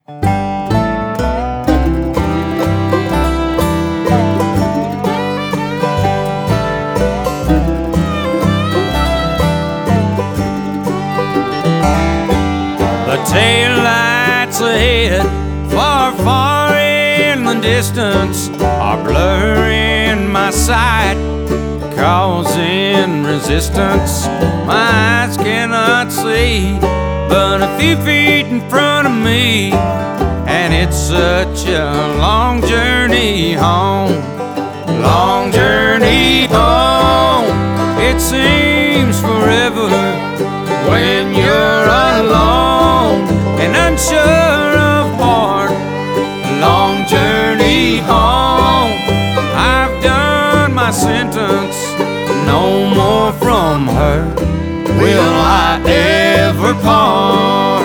The taillights ahead, far, far in the distance, are blurring my sight, causing resistance. My eyes cannot see but a few feet in front of me, and it's such a long journey home. Long journey home. It seems forever when you're alone and unsure of heart. Long journey home. I've done my sentence, no more from her will I ever part.